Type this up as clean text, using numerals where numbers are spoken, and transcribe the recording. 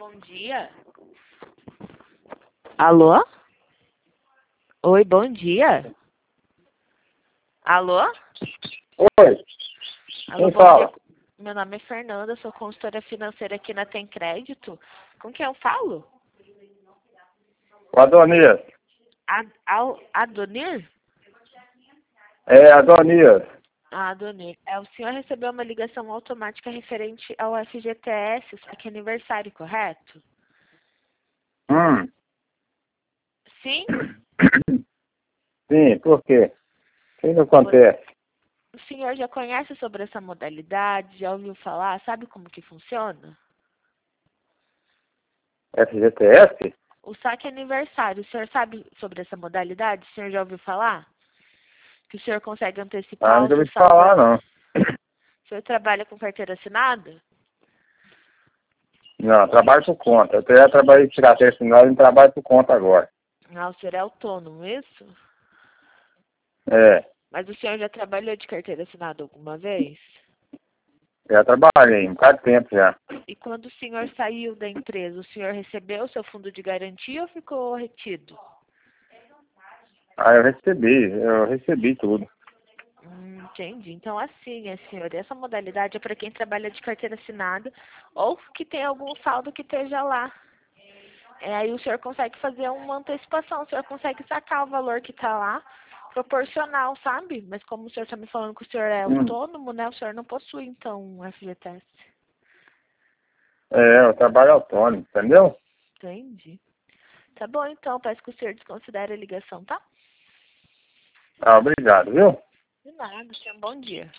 bom dia. Alô? Oi, bom dia. Alô? Oi, Alô, quem bom dia. fala? Meu nome é Fernanda, sou consultora financeira aqui na Tem Crédito. Com quem eu falo? O Adonias. Adonir? É, Adonias. Adonir. O senhor recebeu uma ligação automática referente ao FGTS, saque aniversário, correto? Hum. Sim? Sim, por quê? O que acontece? O senhor já conhece sobre essa modalidade? Já ouviu falar? Sabe como que funciona? FGTS? O saque aniversário, o senhor sabe sobre essa modalidade? O senhor já ouviu falar? Que o senhor consegue antecipar o Nunca seu ouvi saldo? falar, não. O senhor trabalha com carteira assinada? Não, trabalho por conta. Eu até trabalhei de tirar assinado e trabalho por conta agora. Ah, o senhor é autônomo, isso? É, Mas o senhor já trabalhou de carteira assinada alguma vez? já trabalhei um bocado de tempo já. E quando o senhor saiu da empresa, o senhor recebeu o seu fundo de garantia ou ficou retido? Ah, eu recebi tudo. Entendi. Então, assim, senhor, essa modalidade é para quem trabalha de carteira assinada ou que tem algum saldo que esteja lá. Aí o senhor consegue fazer uma antecipação, o senhor consegue sacar o valor que está lá, proporcional, sabe? Mas como o senhor está me falando que o senhor é autônomo, né? O senhor não possui, então, um FGTS. É, eu trabalho autônomo, entendeu? Entendi. Tá bom, então. Peço que o senhor desconsidere a ligação, tá? Ah, obrigado, viu? De nada. Tenha um bom dia.